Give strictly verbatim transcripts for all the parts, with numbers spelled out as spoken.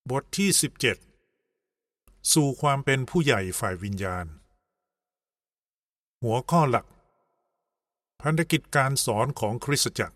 บทที่สิบเจ็ดสู่ความเป็นผู้ใหญ่ฝ่ายวิญญาณหัวข้อหลักพันธกิจการสอนของคริสตจักร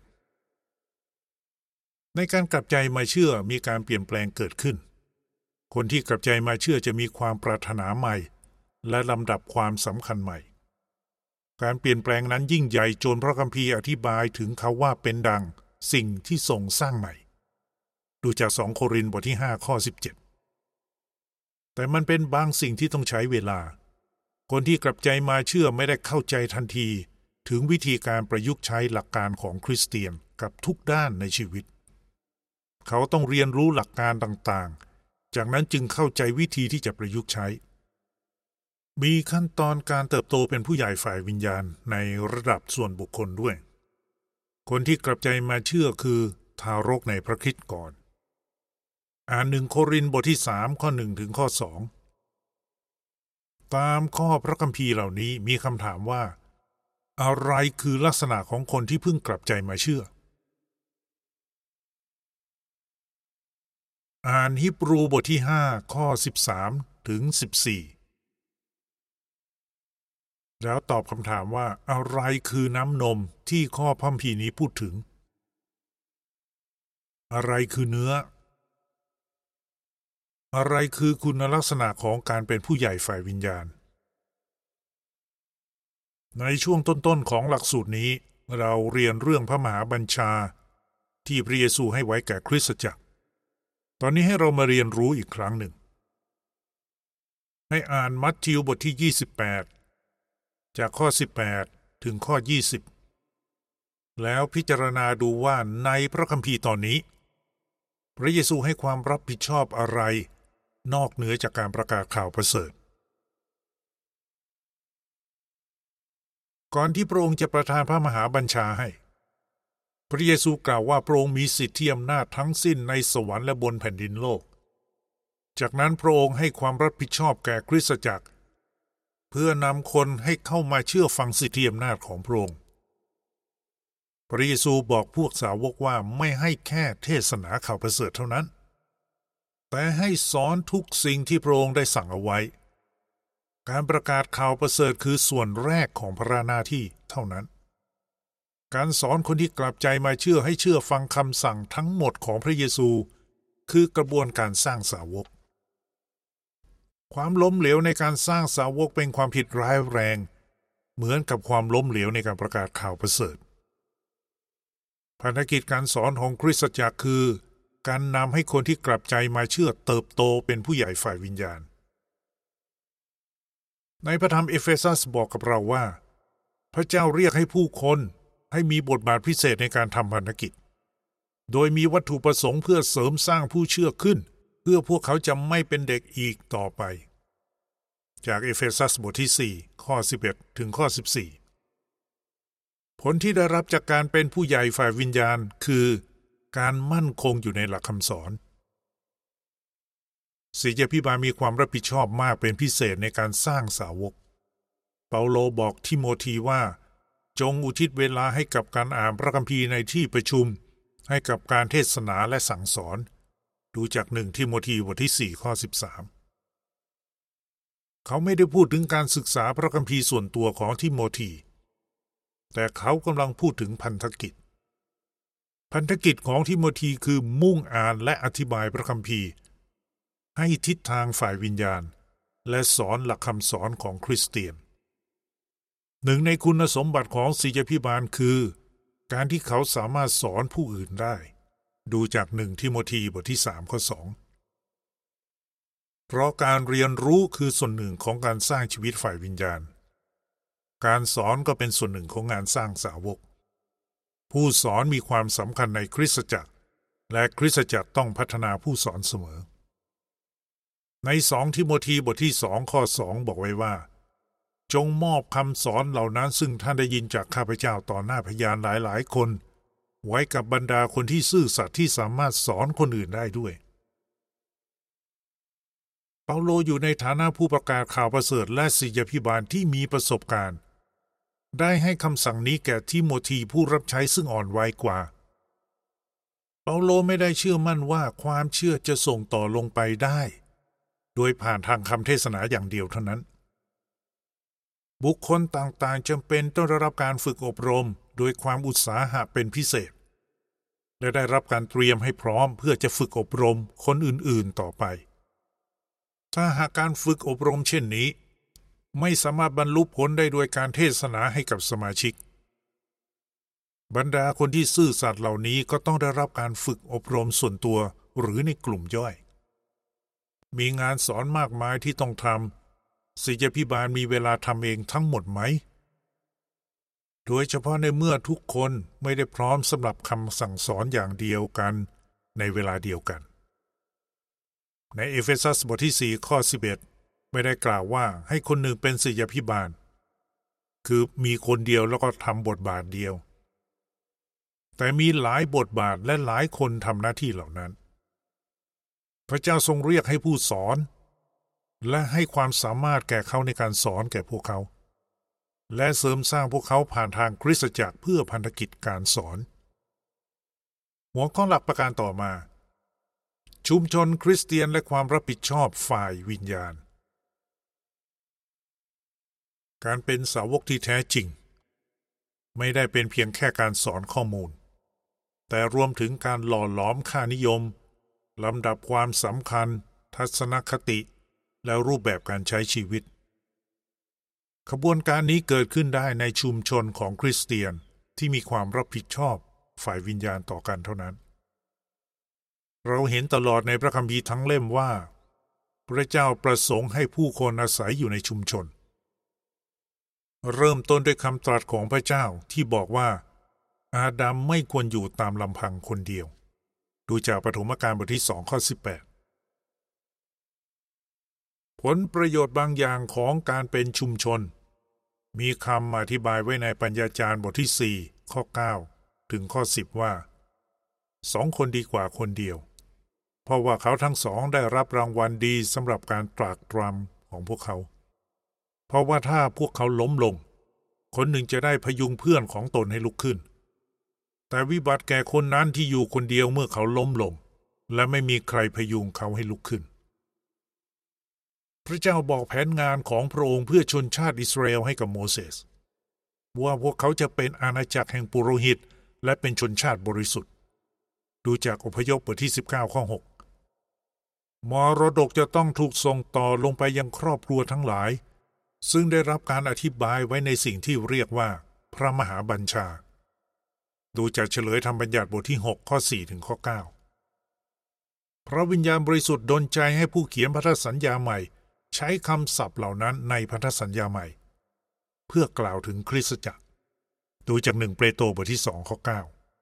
ในการกลับใจมาเชื่อมีการเปลี่ยนแปลงเกิดขึ้นคนที่กลับใจมาเชื่อจะมีความปรารถนาใหม่และลำดับความสำคัญใหม่การเปลี่ยนแปลงนั้นยิ่งใหญ่จนพระคัมภีร์อธิบายถึงเขาว่าเป็นดังสิ่งที่ทรงสร้างใหม่ดูจากสองโครินธ์บทที่ห้าข้อสิบเจ็ดแต่มันเป็นบางสิ่งที่ต้องใช้เวลาคนที่กลับใจมาเชื่อไม่ได้เข้าใจทันทีถึงวิธีการประยุกต์ใช้หลักการของคริสเตียนกับทุกด้านในชีวิตเขาต้องเรียนรู้หลักการต่างๆจากนั้นจึงเข้าใจวิธีที่จะประยุกต์ใช้มีขั้นตอนการเติบโตเป็นผู้ใหญ่ฝ่ายวิญญาณในระดับส่วนบุคคลด้วยคนที่กลับใจมาเชื่อคือทารกในพระคริสต์ก่อนอ่านหนึ่งโครินธ์บทที่สามข้อหนึ่งถึงข้อสองตามข้อพระคัมภีร์เหล่านี้มีคำถามว่าอะไรคือลักษณะของคนที่เพิ่งกลับใจมาเชื่ออ่านฮีบรูบทที่ห้าข้อสิบสามถึงสิบสี่แล้วตอบคำถามว่าอะไรคือน้ำนมที่ข้อพระคัมภีร์นี้พูดถึงอะไรคือเนื้ออะไรคือคุณลักษณะของการเป็นผู้ใหญ่ฝ่ายวิญญาณในช่วงต้นๆของหลักสูตรนี้เราเรียนเรื่องพระมหาบัญชาที่พระเยซูให้ไว้แก่คริสตจักรตอนนี้ให้เรามาเรียนรู้อีกครั้งหนึ่งให้อ่านมัทธิวบทที่ยี่สิบแปดจากข้อสิบแปดถึงข้อยี่สิบแล้วพิจารณาดูว่าในพระคัมภีร์ตอนนี้พระเยซูให้ความรับผิดชอบอะไรนอกเหนือจากการประกาศข่าวประเสริฐก่อนที่พระองค์จะประทานพระมหาบัญชาให้พระเยซูกล่าวว่าพระองค์มีสิทธิอำนาจทั้งสิ้นในสวรรค์และบนแผ่นดินโลกจากนั้นพระองค์ให้ความรับผิดชอบแก่คริสตจักรเพื่อนำคนให้เข้ามาเชื่อฟังสิทธิอำนาจของพระองค์พระเยซูบอกพวกสาวกว่าไม่ให้แค่เทศนาข่าวประเสริฐเท่านั้นแต่ให้สอนทุกสิ่งที่พระองค์ได้สั่งเอาไว้การประกาศข่าวประเสริฐคือส่วนแรกของพระหน้าที่เท่านั้นการสอนคนที่กลับใจมาเชื่อให้เชื่อฟังคำสั่งทั้งหมดของพระเยซูคือกระบวนการสร้างสาวกความล้มเหลวในการสร้างสาวกเป็นความผิดร้ายแรงเหมือนกับความล้มเหลวในการประกาศข่าวประเสริฐภารกิจการสอนของคริสตจักรคือการนำให้คนที่กลับใจมาเชื่อเติบโตเป็นผู้ใหญ่ฝ่ายวิญญาณในพระธรรมเอเฟซัสบอกกับเราว่าพระเจ้าเรียกให้ผู้คนให้มีบทบาทพิเศษในการทำภารกิจโดยมีวัตถุประสงค์เพื่อเสริมสร้างผู้เชื่อขึ้นเพื่อพวกเขาจะไม่เป็นเด็กอีกต่อไปจากเอเฟซัสบทที่สี่ข้อสิบเอ็ดถึงข้อสิบสี่ผลที่ได้รับจากการเป็นผู้ใหญ่ฝ่ายวิญญาณคือการมั่นคงอยู่ในหลักคำสอนศิษยาภิบาลมีความรับผิดชอบมากเป็นพิเศษในการสร้างสาวกเปาโลบอกทิโมธีว่าจงอุทิศเวลาให้กับการอ่านพระคัมภีร์ในที่ประชุมให้กับการเทศนาและสั่งสอนดูจากหนึ่งทิโมธีบทที่สี่ข้อสิบสามเขาไม่ได้พูดถึงการศึกษาพระคัมภีร์ส่วนตัวของทิโมธีแต่เขากำลังพูดถึงพันธกิจพันธกิจของทิโมธีคือมุ่งอ่านและอธิบายพระคัมภีร์ให้ทิศทางฝ่ายวิญญาณและสอนหลักคำสอนของคริสเตียนหนึ่งในคุณสมบัติของศิษยาภิบาลคือการที่เขาสามารถสอนผู้อื่นได้ดูจากหนึ่งทิโมธีบทที่สามข้อสองเพราะการเรียนรู้คือส่วนหนึ่งของการสร้างชีวิตฝ่ายวิญญาณการสอนก็เป็นส่วนหนึ่งของงานสร้างสาวกผู้สอนมีความสำคัญในคริสตจักรและคริสตจักรต้องพัฒนาผู้สอนเสมอในสองทิโมธีบทที่สองข้อสองบอกไว้ว่าจงมอบคำสอนเหล่านั้นซึ่งท่านได้ยินจากข้าพเจ้าต่อหน้าพยานหลายๆคนไว้กับบรรดาคนที่ซื่อสัตย์ที่สามารถสอนคนอื่นได้ด้วยเปาโลอยู่ในฐานะผู้ประกาศข่าวประเสริฐและศิษยาภิบาลที่มีประสบการณ์ได้ให้คำสั่งนี้แก่ทิโมธีผู้รับใช้ซึ่งอ่อนวัยกว่าเปาโลไม่ได้เชื่อมั่นว่าความเชื่อจะส่งต่อลงไปได้โดยผ่านทางคำเทศนาอย่างเดียวเท่านั้นบุคคลต่างๆจำเป็นต้องได้รับการฝึกอบรมโดยความอุตสาหะเป็นพิเศษและได้รับการเตรียมให้พร้อมเพื่อจะฝึกอบรมคนอื่นๆต่อไปถ้าหากการฝึกอบรมเช่นนี้ไม่สามารถบรรลุผลได้โดยการเทศนาให้กับสมาชิกบรรดาคนที่ซื่อสัตย์เหล่านี้ก็ต้องได้รับการฝึกอบรมส่วนตัวหรือในกลุ่มย่อยมีงานสอนมากมายที่ต้องทำศิษยาภิบาลมีเวลาทำเองทั้งหมดไหมโดยเฉพาะในเมื่อทุกคนไม่ได้พร้อมสำหรับคำสั่งสอนอย่างเดียวกันในเวลาเดียวกันในเอเฟซัสบทที่สี่ข้อสิบเอ็ดไม่ได้กล่าวว่าให้คนหนึ่งเป็นศิษยาภิบาลคือมีคนเดียวแล้วก็ทำบทบาทเดียวแต่มีหลายบทบาทและหลายคนทำหน้าที่เหล่านั้นพระเจ้าทรงเรียกให้ผู้สอนและให้ความสามารถแก่เขาในการสอนแก่พวกเขาและเสริมสร้างพวกเขาผ่านทางคริสตจักรเพื่อพันธกิจการสอนหัวข้อหลักประการต่อมาชุมชนคริสเตียนและความรับผิดชอบฝ่ายวิญญาณการเป็นสาวกที่แท้จริงไม่ได้เป็นเพียงแค่การสอนข้อมูลแต่รวมถึงการหล่อหลอมค่านิยมลำดับความสำคัญทัศนคติและรูปแบบการใช้ชีวิตขบวนการนี้เกิดขึ้นได้ในชุมชนของคริสเตียนที่มีความรับผิดชอบฝ่ายวิญญาณต่อกันเท่านั้นเราเห็นตลอดในพระคัมภีร์ทั้งเล่มว่าพระเจ้าประสงค์ให้ผู้คนอาศัยอยู่ในชุมชนเริ่มต้นด้วยคำตรัสของพระเจ้าที่บอกว่าอาดัมไม่ควรอยู่ตามลำพังคนเดียวดูจากปฐมกาลบทที่สองข้อสิบแปดผลประโยชน์บางอย่างของการเป็นชุมชนมีคำอธิบายไว้ในปัญญาจารย์บทที่สี่ข้อเก้าถึงข้อสิบว่าสองคนดีกว่าคนเดียวเพราะว่าเขาทั้งสองได้รับรางวัลดีสำหรับการตรากตรำของพวกเขาเพราะว่าถ้าพวกเขาล้มลงคนหนึ่งจะได้พยุงเพื่อนของตนให้ลุกขึ้นแต่วิบัติแก่คนนั้นที่อยู่คนเดียวเมื่อเขาล้มลงและไม่มีใครพยุงเขาให้ลุกขึ้นพระเจ้าบอกแผนงานของพระองค์เพื่อชนชาติอิสราเอลให้กับโมเสสว่าพวกเขาจะเป็นอาณาจักรแห่งปุโรหิตและเป็นชนชาติบริสุทธิ์ดูจากอพยพบทที่สิบเก้าข้อหกมรดกจะต้องถูกส่งต่อลงไปยังครอบครัวทั้งหลายซึ่งได้รับการอธิบายไว้ในสิ่งที่เรียกว่าพระมหาบัญชาดูจากเฉลยธรรมบัญญัติบทที่หกข้อสี่ถึงข้อเก้าพระวิญญาณบริสุทธิ์ดลใจให้ผู้เขียนพันธสัญญาใหม่ใช้คำศัพท์เหล่านั้นในพันธสัญญาใหม่เพื่อกล่าวถึงคริสตจักรดูจากหนึ่งเปโตรบทที่สองข้อเก้า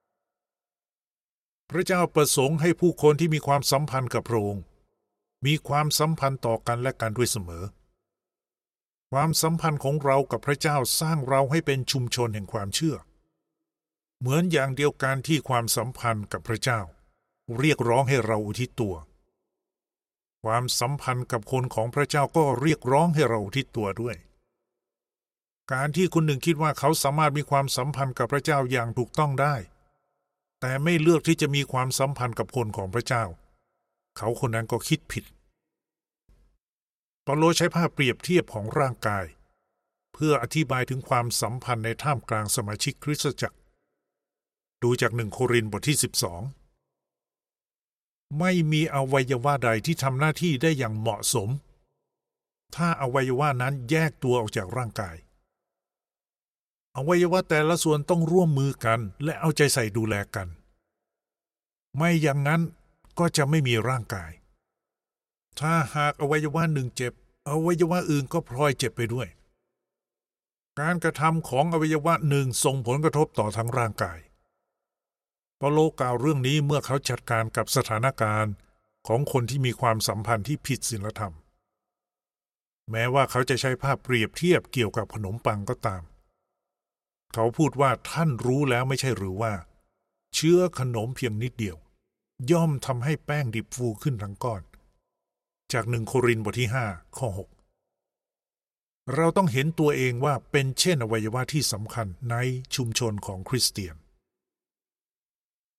พระเจ้าประสงค์ให้ผู้คนที่มีความสัมพันธ์กับพระองค์มีความสัมพันธ์ต่อกันและกันด้วยเสมอความสัมพันธ์ของเรากับพระเจ้าสร้างเราให้เป็นชุมชนแห่งความเชื่อเหมือนอย่างเดียวกันที่ความสัมพันธ์กับพระเจ้าเรียกร้องให้เราอุทิศตัวความสัมพันธ์กับคนของพระเจ้าก็เรียกร้องให้เราอุทิศตัวด้วยการที่คนหนึ่งคิดว่าเขาสามารถมีความสัมพันธ์กับพระเจ้าอย่างถูกต้องได้แต่ไม่เลือกที่จะมีความสัมพันธ์กับคนของพระเจ้าเขาคนนั้นก็คิดผิดเปาโลใช้ภาพเปรียบเทียบของร่างกายเพื่ออธิบายถึงความสัมพันธ์ในท่ามกลางสมาชิกคริสตจักรดูจากหนึ่งโครินธ์บทที่สิบสองไม่มีอวัยวะใดที่ทำหน้าที่ได้อย่างเหมาะสมถ้าอวัยวะนั้นแยกตัวออกจากร่างกายอวัยวะแต่ละส่วนต้องร่วมมือกันและเอาใจใส่ดูแลกันไม่อย่างนั้นก็จะไม่มีร่างกายถ้าหากอวัยวะหนึ่งเจ็บอวัยวะอื่นก็พลอยเจ็บไปด้วยการกระทำของอวัยวะหนึ่งส่งผลกระทบต่อทั้งร่างกายเปาโลกล่าวเรื่องนี้เมื่อเขาจัดการกับสถานการณ์ของคนที่มีความสัมพันธ์ที่ผิดศีลธรรมแม้ว่าเขาจะใช้ภาพเปรียบเทียบเกี่ยวกับขนมปังก็ตามเขาพูดว่าท่านรู้แล้วไม่ใช่หรือว่าเชื้อขนมเพียงนิดเดียวย่อมทำให้แป้งดิบฟูขึ้นทั้งก้อนจากหนึ่งโครินธ์บทที่ห้าข้อหกเราต้องเห็นตัวเองว่าเป็นเช่นอวัยวะที่สำคัญในชุมชนของคริสเตียน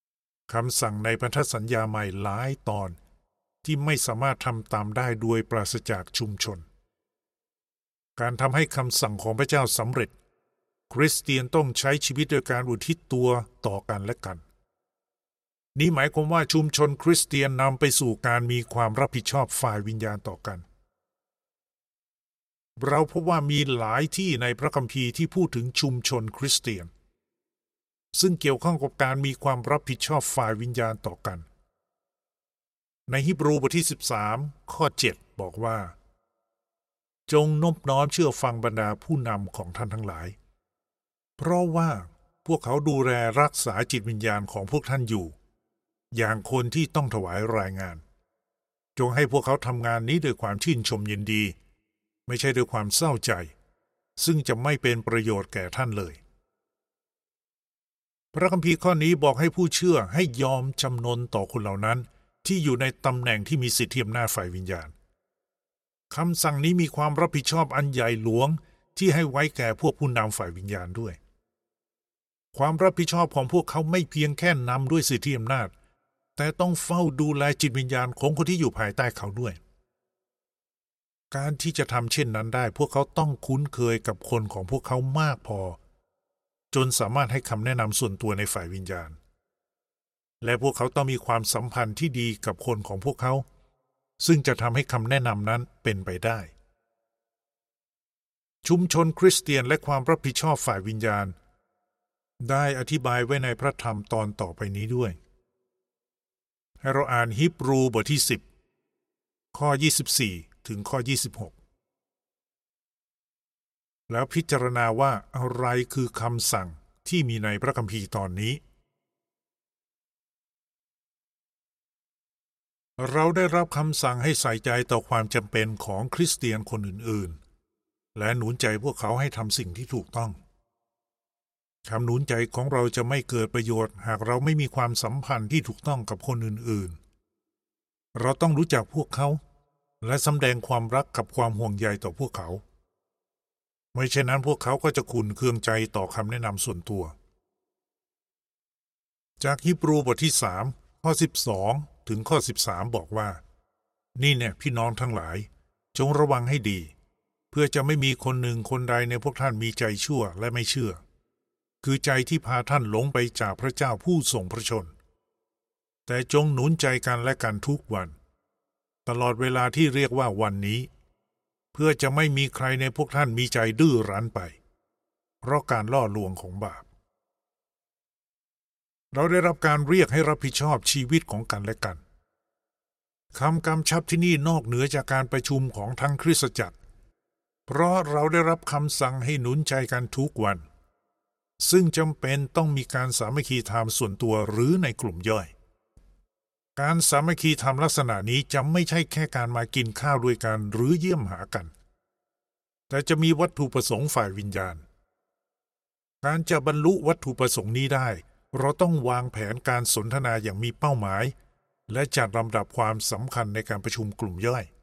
คำสั่งในพันธสัญญาใหม่หลายตอนที่ไม่สามารถทำตามได้โดยปราศจากชุมชนการทำให้คำสั่งของพระเจ้าสำเร็จคริสเตียนต้องใช้ชีวิตโดยการอุทิศตัวต่อกันและกันนี่หมายความว่าชุมชนคริสเตียนนำไปสู่การมีความรับผิดชอบฝ่ายวิญญาณต่อกันเราพบว่ามีหลายที่ในพระคัมภีร์ที่พูดถึงชุมชนคริสเตียนซึ่งเกี่ยวข้องกับการมีความรับผิดชอบฝ่ายวิญญาณต่อกันในฮีบรูบทที่สิบสามข้อเจ็ดบอกว่าจงนอบน้อมเชื่อฟังบรรดาผู้นำของท่านทั้งหลายเพราะว่าพวกเขาดูแลรักษาจิตวิญญาณของพวกท่านอยู่อย่างคนที่ต้องถวายรายงานจงให้พวกเขาทำงานนี้ด้วยความชื่นชมยินดีไม่ใช่ด้วยความเศร้าใจซึ่งจะไม่เป็นประโยชน์แก่ท่านเลยพระคัมภีร์ข้อนี้บอกให้ผู้เชื่อให้ยอมจำนนต่อคนเหล่านั้นที่อยู่ในตำแหน่งที่มีสิทธิอำนาจฝ่ายวิญญาณคำสั่งนี้มีความรับผิดชอบอันใหญ่หลวงที่ให้ไว้แก่พวกผู้นำฝ่ายวิญญาณด้วยความรับผิดชอบของพวกเขาไม่เพียงแค่นำด้วยสิทธิอำนาจแต่ต้องเฝ้าดูแลจิตวิญญาณของคนที่อยู่ภายใต้เขาด้วยการที่จะทำเช่นนั้นได้พวกเขาต้องคุ้นเคยกับคนของพวกเขามากพอจนสามารถให้คำแนะนำส่วนตัวในฝ่ายวิญญาณและพวกเขาต้องมีความสัมพันธ์ที่ดีกับคนของพวกเขาซึ่งจะทำให้คำแนะนำนั้นเป็นไปได้ชุมชนคริสเตียนและความรับผิดชอบฝ่ายวิญญาณได้อธิบายไว้ในพระธรรมตอนต่อไปนี้ด้วยให้เราอ่านฮีบรูบทที่สิบข้อยี่สิบสี่ถึงข้อยี่สิบหกแล้วพิจารณาว่าอะไรคือคำสั่งที่มีในพระคัมภีร์ตอนนี้เราได้รับคำสั่งให้ใส่ใจต่อความจำเป็นของคริสเตียนคนอื่นๆและหนุนใจพวกเขาให้ทำสิ่งที่ถูกต้องคำหนุนใจของเราจะไม่เกิดประโยชน์หากเราไม่มีความสัมพันธ์ที่ถูกต้องกับคนอื่นๆเราต้องรู้จักพวกเขาและแสดงความรักกับความห่วงใยต่อพวกเขาไม่เช่นนั้นพวกเขาก็จะขุ่นเคืองใจต่อคำแนะนำส่วนตัวจากฮีบรูบทที่สามข้อสิบสองถึงข้อสิบสามบอกว่านี่เนี่ยพี่น้องทั้งหลายจงระวังให้ดีเพื่อจะไม่มีคนหนึ่งคนใดในพวกท่านมีใจชั่วและไม่เชื่อคือใจที่พาท่านหลงไปจากพระเจ้าผู้ทรงพระชนแต่จงหนุนใจกันและกันทุกวันตลอดเวลาที่เรียกว่าวันนี้เพื่อจะไม่มีใครในพวกท่านมีใจดื้อรั้นไปเพราะการล่อลวงของบาปเราได้รับการเรียกให้รับผิดชอบชีวิตของกันและกันคำกำชับที่นี่นอกเหนือจากการประชุมของทั้งคริสตจักรเพราะเราได้รับคำสั่งให้หนุนใจกันทุกวันซึ่งจำเป็นต้องมีการสามัคคีธรรมส่วนตัวหรือในกลุ่มย่อยการสามัคคีธรรมลักษณะนี้จะไม่ใช่แค่การมากินข้าวด้วยกันหรือเยี่ยมหากันแต่จะมีวัตถุประสงค์ฝ่ายวิญญาณการจะบรรลุวัตถุประสงค์นี้ได้เราต้องวางแผนการสนทนาอย่างมีเป้าหมายและจัดลำดับความสำคัญในการประชุมกลุ่มย่อย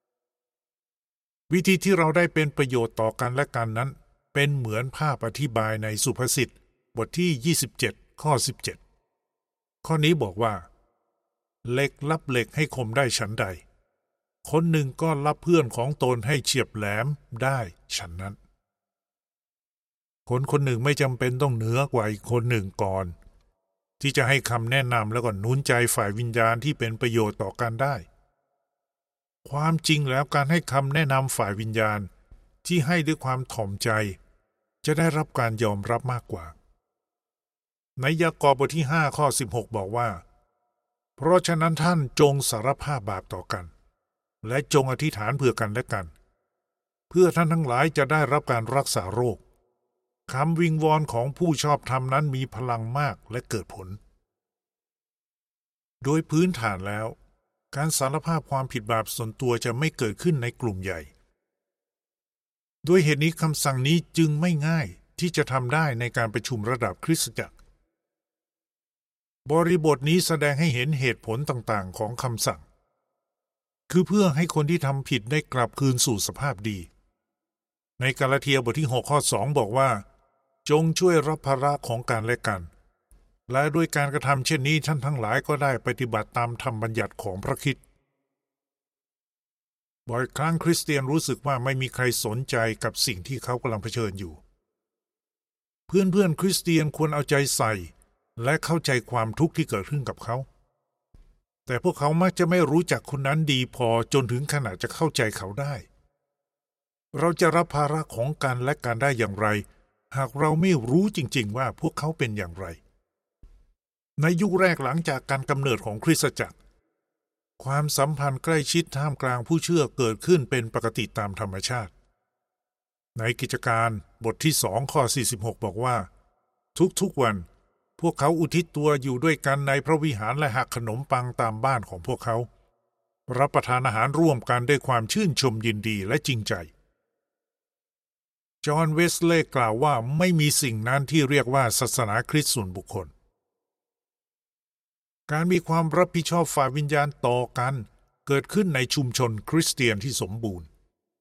วิธีที่เราได้เป็นประโยชน์ต่อกันและกันนั้นเป็นเหมือนภาพอธิบายในสุภาษิตบทที่ยี่สิบเจ็ดข้อสิบเจ็ดข้อนี้บอกว่าเหล็กลับเหล็กให้คมได้ฉันใดคนหนึ่งก็ลับเพื่อนของตนให้เฉียบแหลมได้ฉันนั้นคนคนหนึ่งไม่จำเป็นต้องเหนือกว่าอีกคนหนึ่งก่อนที่จะให้คำแนะนำแล้วก็หนุนใจฝ่ายวิญญาณที่เป็นประโยชน์ต่อกันได้ความจริงแล้วการให้คำแนะนำฝ่ายวิญญาณที่ให้ด้วยความถ่อมใจจะได้รับการยอมรับมากกว่าในยากอบบทที่ห้าข้อสิบหกบอกว่าเพราะฉะนั้นท่านจงสารภาพบาปต่อกันและจงอธิษฐานเพื่อกันและกันเพื่อท่านทั้งหลายจะได้รับการรักษาโรคคำวิงวอนของผู้ชอบธรรมนั้นมีพลังมากและเกิดผลโดยพื้นฐานแล้วการสารภาพความผิดบาปส่วนตัวจะไม่เกิดขึ้นในกลุ่มใหญ่ด้วยเหตุนี้คำสั่งนี้จึงไม่ง่ายที่จะทำได้ในการประชุมระดับคริสตจักรบริบทนี้แสดงให้เห็นเหตุผลต่างๆของคำสั่งคือเพื่อให้คนที่ทำผิดได้กลับคืนสู่สภาพดีในกาลาเทียบทที่หกข้อสองบอกว่าจงช่วยรับภาระของกันและกันและด้วยการกระทำเช่นนี้ท่านทั้งหลายก็ได้ปฏิบัติตามธรรมบัญญัติของพระคริสต์บ่อยครั้งคริสเตียนรู้สึกว่าไม่มีใครสนใจกับสิ่งที่เขากำลังเผชิญอยู่เพื่อนเพื่อนคริสเตียนควรเอาใจใส่และเข้าใจความทุกข์ที่เกิดขึ้นกับเขาแต่พวกเขามักจะไม่รู้จักคนนั้นดีพอจนถึงขนาดจะเข้าใจเขาได้เราจะรับภาระของกันและกันได้อย่างไรหากเราไม่รู้จริงๆว่าพวกเขาเป็นอย่างไรในยุคแรกหลังจากการกำเนิดของคริสตจักรความสัมพันธ์ใกล้ชิดท่ามกลางผู้เชื่อเกิดขึ้นเป็นปกติตามธรรมชาติในกิจการบทที่สองข้อสี่สิบหกบอกว่าทุกๆวันพวกเขาอุทิศตัวอยู่ด้วยกันในพระวิหารและหักขนมปังตามบ้านของพวกเขารับประทานอาหารร่วมกันด้วยความชื่นชมยินดีและจริงใจจอห์นเวสเลย์กล่าวว่าไม่มีสิ่งนั้นที่เรียกว่าศาสนาคริสต์ส่วนบุคคลการมีความรับผิดชอบฝ่ายวิญญาณต่อกันเกิดขึ้นในชุมชนคริสเตียนที่สมบูรณ์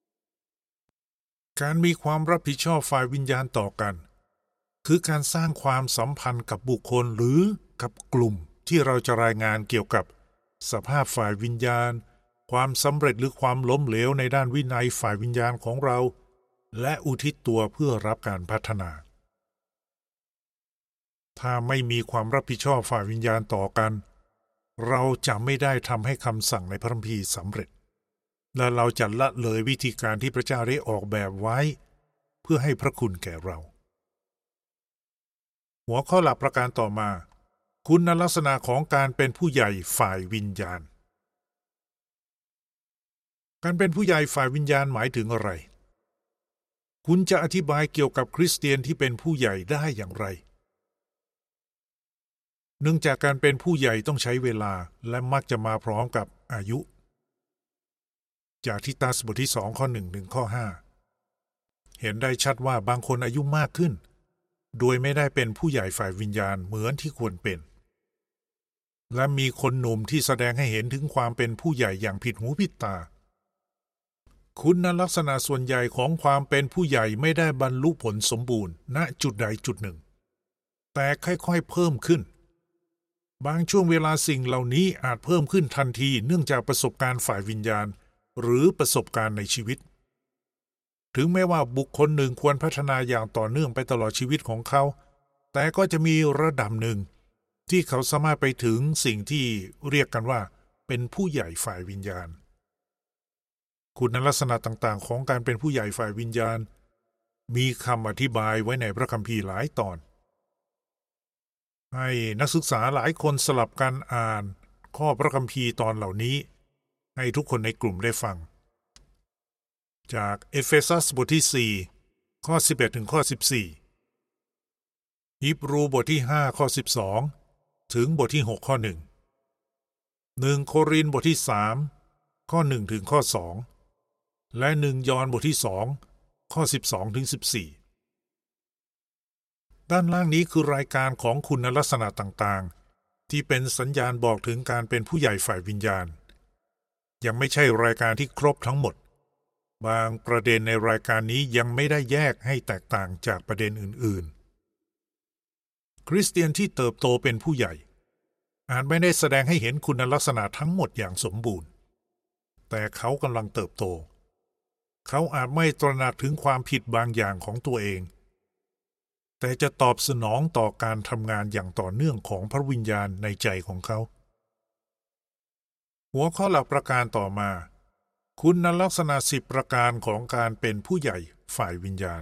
การมีความรับผิดชอบฝ่ายวิญญาณต่อกันคือการสร้างความสัมพันธ์กับบุคคลหรือกับกลุ่มที่เราจะรายงานเกี่ยวกับสภาพฝ่ายวิญญาณความสำเร็จหรือความล้มเหลวในด้านวินัยฝ่ายวิญญาณของเราและอุทิศตัวเพื่อรับการพัฒนาถ้าไม่มีความรับผิดชอบฝ่ายวิญญาณต่อกันเราจะไม่ได้ทำให้คำสั่งในพระคัมภีร์สำเร็จและเราจะละเลยวิธีการที่พระเจ้าได้ออกแบบไว้เพื่อให้พระคุณแก่เราหัวข้อหลักประการต่อมาคุณลักษณะของการเป็นผู้ใหญ่ฝ่ายวิญญาณการเป็นผู้ใหญ่ฝ่ายวิญญาณหมายถึงอะไรคุณจะอธิบายเกี่ยวกับคริสเตียนที่เป็นผู้ใหญ่ได้อย่างไรเนื่องจากการเป็นผู้ใหญ่ต้องใช้เวลาและมักจะมาพร้อมกับอายุจากทิตัสบทที่สองข้อหนึ่งถึงข้อห้าเห็นได้ชัดว่าบางคนอายุมากขึ้นโดยไม่ได้เป็นผู้ใหญ่ฝ่ายวิญญาณเหมือนที่ควรเป็นและมีคนหนุ่มที่แสดงให้เห็นถึงความเป็นผู้ใหญ่อย่างผิดหูผิดตาคุณลักษณะส่วนใหญ่ของความเป็นผู้ใหญ่ไม่ได้บรรลุผลสมบูรณ์ณจุดใดจุดหนึ่งแต่ค่อยๆเพิ่มขึ้นบางช่วงเวลาสิ่งเหล่านี้อาจเพิ่มขึ้นทันทีเนื่องจากประสบการณ์ฝ่ายวิญญาณหรือประสบการณ์ในชีวิตถึงแม้ว่าบุคคลหนึ่งควรพัฒนาอย่างต่อเนื่องไปตลอดชีวิตของเขาแต่ก็จะมีระดับหนึ่งที่เขาสามารถไปถึงสิ่งที่เรียกกันว่าเป็นผู้ใหญ่ฝ่ายวิญญาณคุณลักษณะต่างๆของการเป็นผู้ใหญ่ฝ่ายวิญญาณมีคำอธิบายไว้ในพระคัมภีร์หลายตอนให้นักศึกษาหลายคนสลับกันอ่านข้อพระคัมภีร์ตอนเหล่านี้ให้ทุกคนในกลุ่มได้ฟังจากเอเฟซัสบทที่สี่ข้อสิบเอ็ดถึงข้อสิบสี่ฮีบรูบทที่ห้าข้อสิบสองถึงบทที่หกข้อหนึ่ง หนึ่งโครินธ์บทที่สามข้อหนึ่งถึงข้อสองและหนึ่งยอห์นบทที่สองข้อสิบสองถึงสิบสี่ด้านล่างนี้คือรายการของคุณลักษณะต่างๆที่เป็นสัญญาณบอกถึงการเป็นผู้ใหญ่ฝ่ายวิญญาณยังไม่ใช่รายการที่ครบทั้งหมดบางประเด็นในรายการนี้ยังไม่ได้แยกให้แตกต่างจากประเด็นอื่นๆคริสเตียนที่เติบโตเป็นผู้ใหญ่อาจไม่ได้แสดงให้เห็นคุณลักษณะทั้งหมดอย่างสมบูรณ์แต่เขากำลังเติบโตเขาอาจไม่ตระหนักถึงความผิดบางอย่างของตัวเองแต่จะตอบสนองต่อการทำงานอย่างต่อเนื่องของพระวิญญาณในใจของเขาหัวข้อหลักประการต่อมาคุณลักษณะสิบประการของการเป็นผู้ใหญ่ฝ่ายวิญญาณ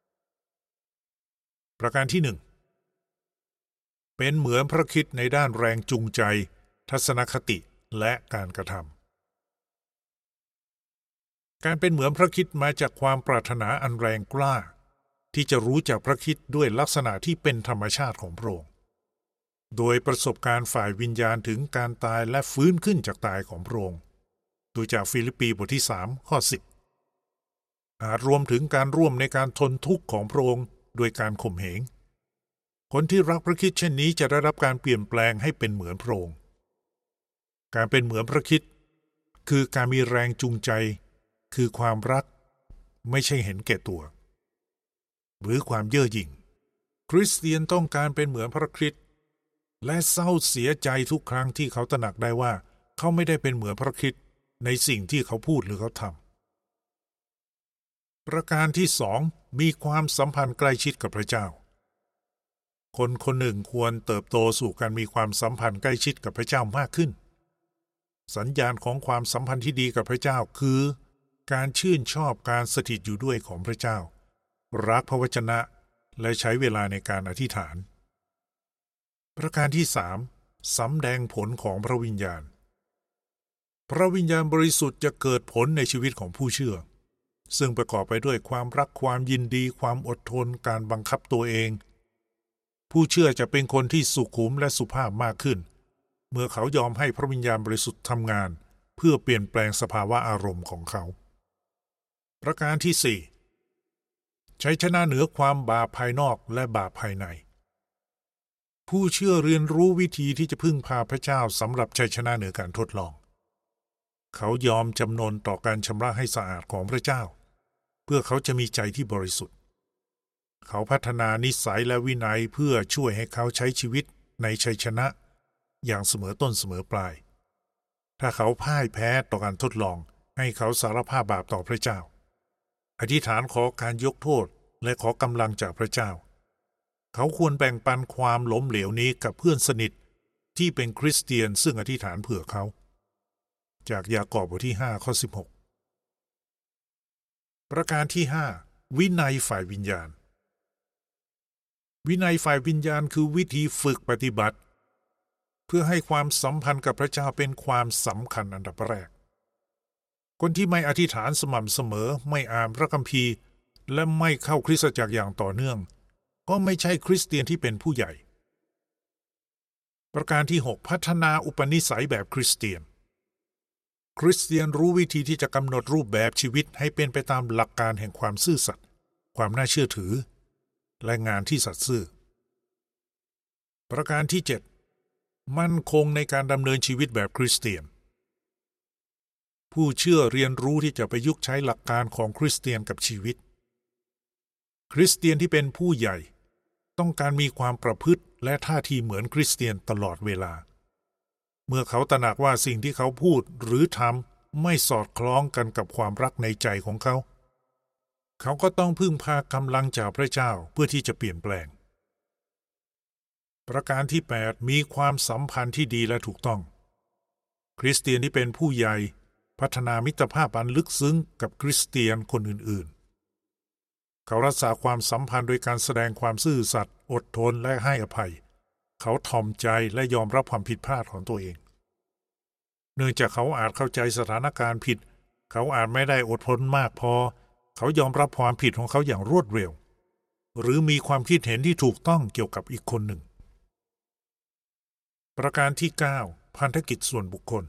ประการที่หนึ่งเป็นเหมือนพระคริสต์ในด้านแรงจูงใจทัศนคติและการกระทำการเป็นเหมือนพระคริสต์มาจากความปรารถนาอันแรงกล้าที่จะรู้จักพระคริสต์ด้วยลักษณะที่เป็นธรรมชาติของพระองค์โดยประสบการณ์ฝ่ายวิญญาณถึงการตายและฟื้นขึ้นจากตายของพระองค์โดยจากฟิลิปปีบทที่สามข้อสิบอาจรวมถึงการร่วมในการทนทุกข์ของพระองค์โดยการข่มเหงคนที่รักพระคริสต์เช่นนี้จะได้รับการเปลี่ยนแปลงให้เป็นเหมือนพระองค์การเป็นเหมือนพระคริสต์คือการมีแรงจูงใจคือความรักไม่ใช่เห็นแก่ตัวหรือความเย่อหยิ่งคริสเตียนต้องการเป็นเหมือนพระคริสต์และเศร้าเสียใจทุกครั้งที่เขาตระหนักได้ว่าเขาไม่ได้เป็นเหมือนพระคริสต์ในสิ่งที่เขาพูดหรือเขาทำประการที่สองมีความสัมพันธ์ใกล้ชิดกับพระเจ้าคนคนหนึ่งควรเติบโตสู่การมีความสัมพันธ์ใกล้ชิดกับพระเจ้ามากขึ้นสัญญาณของความสัมพันธ์ที่ดีกับพระเจ้าคือการชื่นชอบการสถิตอยู่ด้วยของพระเจ้ารักพระวจนะและใช้เวลาในการอธิษฐานประการที่สามสำแดงผลของพระวิญญาณพระวิญญาณบริสุทธิ์จะเกิดผลในชีวิตของผู้เชื่อซึ่งประกอบไปด้วยความรักความยินดีความอดทนการบังคับตัวเองผู้เชื่อจะเป็นคนที่สุขุมและสุภาพมากขึ้นเมื่อเขายอมให้พระวิญญาณบริสุทธิ์ทำงานเพื่อเปลี่ยนแปลงสภาวะอารมณ์ของเขาประการที่สี่ใช้ชนะเหนือความบาปภายนอกและบาปภายในผู้เชื่อเรียนรู้วิธีที่จะพึ่งพาพระเจ้าสำหรับชัยชนะเหนือการทดลองเขายอมจำนนต่อการชำระให้สะอาดของพระเจ้าเพื่อเขาจะมีใจที่บริสุทธิ์เขาพัฒนานิสัยและวินัยเพื่อช่วยให้เขาใช้ชีวิตในชัยชนะอย่างเสมอต้นเสมอปลายถ้าเขาพ่ายแพ้ต่อการทดลองให้เขาสารภาพบาปต่อพระเจ้าอธิษฐานขอการยกโทษและขอกำลังจากพระเจ้าเขาควรแบ่งปันความล้มเหลวนี้กับเพื่อนสนิทที่เป็นคริสเตียนซึ่งอธิษฐานเผื่อเขาจากยากอบบทที่ห้าข้อสิบหกประการที่ห้าวินัยฝ่ายวิญญาณวินัยฝ่ายวิญญาณคือวิธีฝึกปฏิบัติเพื่อให้ความสัมพันธ์กับพระเจ้าเป็นความสำคัญอันดับแรกคนที่ไม่อธิษฐานสม่ำเสมอไม่อ่านพระคัมภีร์และไม่เข้าคริสตจักรอย่างต่อเนื่องก็ไม่ใช่คริสเตียนที่เป็นผู้ใหญ่ประการที่หกพัฒนาอุปนิสัยแบบคริสเตียนคริสเตียนรู้วิธีที่จะกำหนดรูปแบบชีวิตให้เป็นไปตามหลักการแห่งความซื่อสัตย์ความน่าเชื่อถือและงานที่สัตย์ซื่อประการที่เจ็ดมั่นคงในการดำเนินชีวิตแบบคริสเตียนผู้เชื่อเรียนรู้ที่จะประยุกต์ใช้หลักการของคริสเตียนกับชีวิตคริสเตียนที่เป็นผู้ใหญ่ต้องการมีความประพฤติและท่าทีเหมือนคริสเตียนตลอดเวลาเมื่อเขาตระหนักว่าสิ่งที่เขาพูดหรือทำไม่สอดคล้องกันกับความรักในใจของเขาเขาก็ต้องพึ่งพากำลังจากพระเจ้าเพื่อที่จะเปลี่ยนแปลงประการที่แปดมีความสัมพันธ์ที่ดีและถูกต้องคริสเตียนที่เป็นผู้ใหญ่พัฒนามิตรภาพอันลึกซึ้งกับคริสเตียนคนอื่นๆเขารักษาความสัมพันธ์โดยการแสดงความซื่อสัตย์อดทนและให้อภัยเขาถ่อมใจและยอมรับความผิดพลาดของตัวเองเนื่องจากเขาอาจเข้าใจสถานการณ์ผิดเขาอาจไม่ได้อดทนมากพอเขายอมรับความผิดของเขาอย่างรวดเร็วหรือมีความคิดเห็นที่ถูกต้องเกี่ยวกับอีกคนหนึ่งประการที่เก้าพันธกิจส่วนบุคคล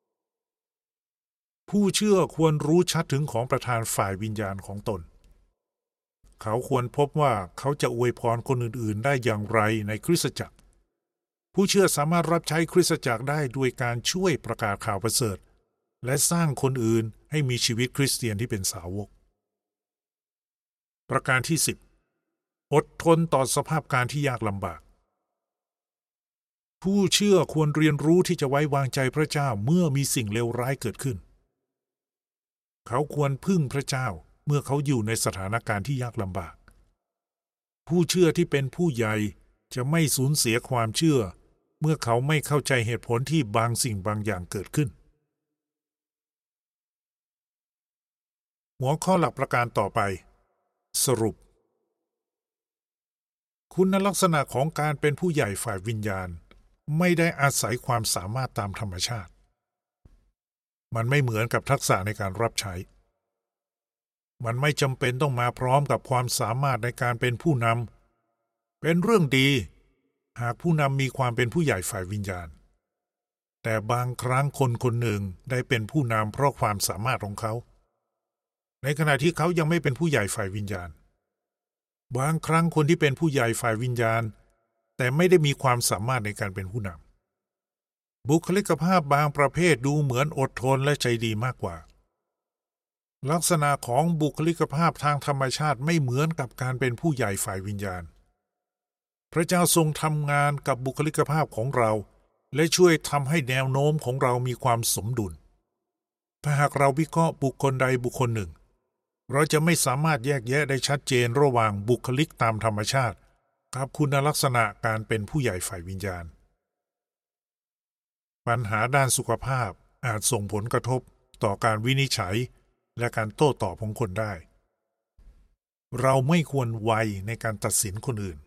ผู้เชื่อควรรู้ชัดถึงของประธานฝ่ายวิญญาณของตนเขาควรพบว่าเขาจะอวยพรคนอื่นๆได้อย่างไรในคริสตจักรผู้เชื่อสามารถรับใช้คริสตจักรได้ด้วยการช่วยประกาศข่าวประเสริฐและสร้างคนอื่นให้มีชีวิตคริสเตียนที่เป็นสาวกประการที่สิบอดทนต่อสภาพการที่ยากลำบากผู้เชื่อควรเรียนรู้ที่จะไว้วางใจพระเจ้าเมื่อมีสิ่งเลวร้ายเกิดขึ้นเขาควรพึ่งพระเจ้าเมื่อเขาอยู่ในสถานการณ์ที่ยากลำบากผู้เชื่อที่เป็นผู้ใหญ่จะไม่สูญเสียความเชื่อเมื่อเขาไม่เข้าใจเหตุผลที่บางสิ่งบางอย่างเกิดขึ้นหัวข้อหลักประการต่อไปสรุปคุณลักษณะของการเป็นผู้ใหญ่ฝ่ายวิญญาณไม่ได้อาศัยความสามารถตามธรรมชาติมันไม่เหมือนกับทักษะในการรับใช้มันไม่จำเป็นต้องมาพร้อมกับความสามารถในการเป็นผู้นำเป็นเรื่องดีหากผู้นำมีความเป็นผู้ใหญ่ฝ่ายวิญญาณแต่บางครั้งคนคนหนึ่งได้เป็นผู้นำเพราะความสามารถของเขาในขณะที่เขายังไม่เป็นผู้ใหญ่ฝ่ายวิญญาณบางครั้งคนที่เป็นผู้ใหญ่ฝ่ายวิญญาณแต่ไม่ได้มีความสามารถในการเป็นผู้นำบุคลิกภาพบางประเภทดูเหมือนอดทนและใจดีมากกว่าลักษณะของบุคลิกภาพทางธรรมชาติไม่เหมือนกับการเป็นผู้ใหญ่ฝ่ายวิญญาณพระเจ้าทรงทำงานกับบุคลิกภาพของเราและช่วยทำให้แนวโน้มของเรามีความสมดุลถ้าหากเราวิเคราะห์บุคคลใดบุคคลหนึ่งเราจะไม่สามารถแยกแยะได้ชัดเจนระหว่างบุคลิกตามธรรมชาติกับคุณลักษณะการเป็นผู้ใหญ่ฝ่ายวิญญาณปัญหาด้านสุขภาพอาจส่งผลกระทบต่อการวินิจฉัยและการโต้ตอบของคนได้เราไม่ควรไวในการตัดสินคนอื่น